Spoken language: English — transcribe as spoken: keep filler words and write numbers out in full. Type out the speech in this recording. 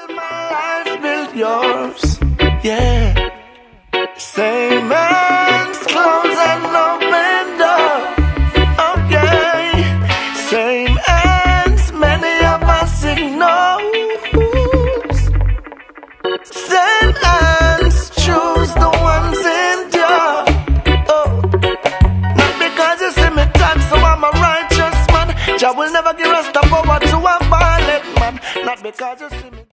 my life built yours, yeah. Same man's clothes and open door, okay. Same ends, many of us ignore. Same ends, choose the ones endure. Oh, not because you see me talk, so I'm a righteous man. Jah will never give us the power to a violent man. Not because you see me